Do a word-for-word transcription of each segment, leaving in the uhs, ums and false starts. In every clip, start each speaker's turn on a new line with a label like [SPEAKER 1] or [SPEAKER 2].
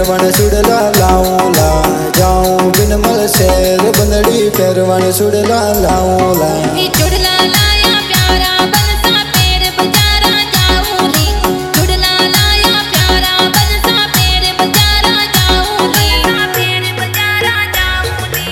[SPEAKER 1] पेरवण सुडला लाऊला जाऊं बिन मल शेर बंदड़ी पेरवण सुडला लाऊला
[SPEAKER 2] चुड़ला लाया प्यारा बनसा पेर बजारा जाऊंगी चुड़ला लाया प्यारा बनसा पेर बजारा जाऊंगी पेर बजारा जाऊंगी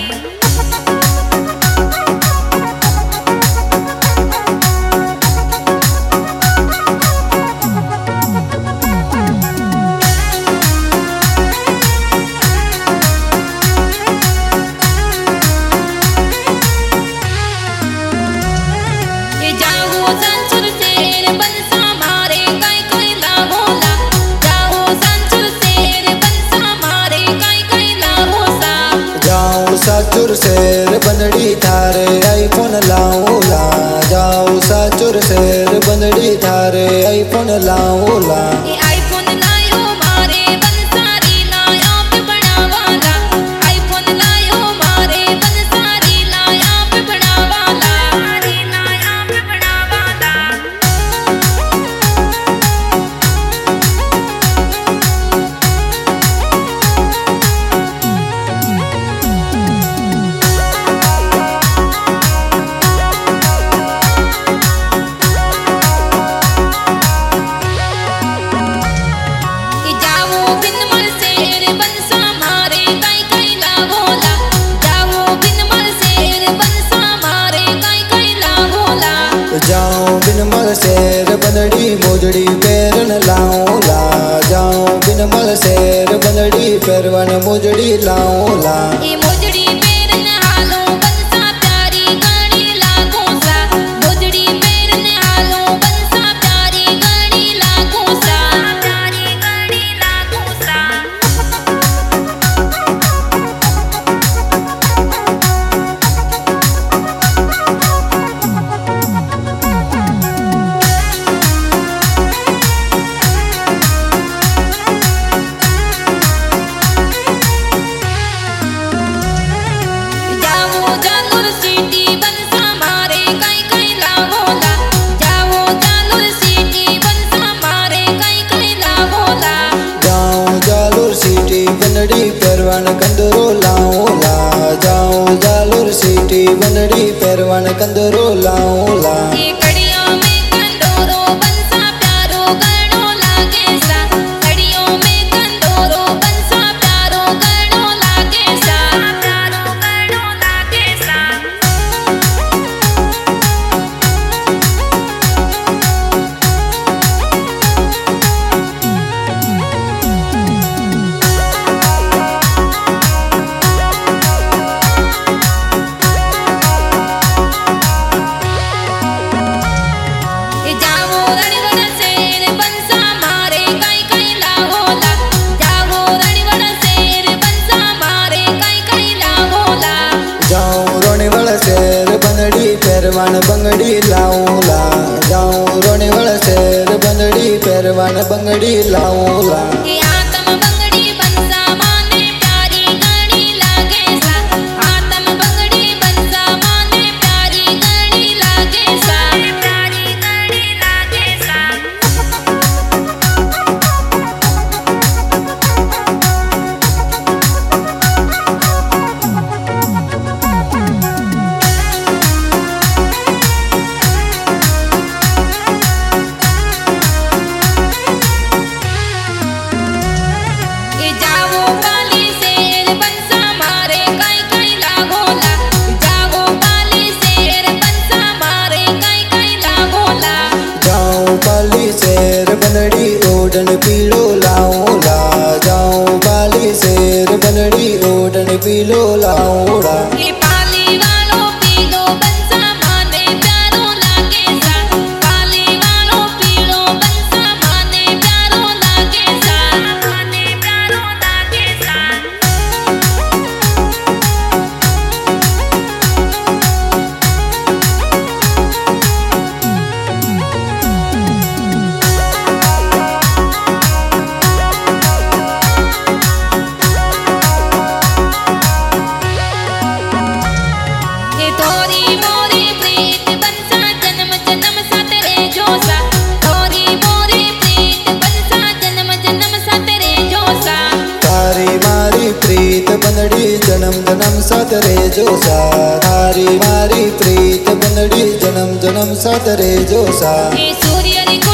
[SPEAKER 1] साचुर शेर बंदड़ी थारे आईफोन लाऊला जाओ साचुर शेर बंदड़ी थारे आईफोन लाऊला
[SPEAKER 2] आईफोन लायो मारे बनसारी लाया पे बनावाला आईफोन लायो मारे बनसारी लाया पे बनावाला लाया पे बनावाला
[SPEAKER 1] जाऊं बिन मल शेर बंदड़ी मोजड़ी पेरन लाऊला जाऊं बिन मल शेर बंदड़ी पेरवन मोजड़ी लाऊला
[SPEAKER 2] मोजड़ी पेरन हालो बनसा प्यारी गाड़ी लागो सा मोजड़ी पेरन हालो बनसा प्यारी गाड़ी लागो सा प्यारी गाड़ी लागो सा
[SPEAKER 1] पेरवन कंदरो लाऊला जाऊं जालूर सिटी बंदड़ी पेरवन कंदरो लाऊला
[SPEAKER 2] कड़ियों में कंदोरो बनसा प्यारो गणो लागे सा कड़ियों में कंदोरो बनसा प्यारो गणो लागे सा प्यारो गणो लागे सा
[SPEAKER 1] पेरवन बंगड़ी लाऊला जाऊं रोने वाला शेर बंदड़ी पेरवन बंगड़ी लाऊला
[SPEAKER 2] आतम बंगड़ी बनसा माने प्यारी गाड़ी लागे सा आतम बंगड़ी बनसा माने प्यारी गाड़ी लागे सा प्यारी गाड़ी लागे सा
[SPEAKER 1] बंदड़ी ओढ़न पीलो लाऊला जाऊं बाली शेर बंदड़ी ओढ़न पीलो लाऊला
[SPEAKER 2] पाली वालो पीलो बनसा माने प्यारो लागे सा पाली वालो पीलो बनसा माने प्यारो लागे सा माने प्यारो लागे सा
[SPEAKER 1] સાથ રેજો સા તારી મારી પ્રીત બંદડી જન્મ જન્મ સાથ રેજો સા
[SPEAKER 2] હે સૂર્યની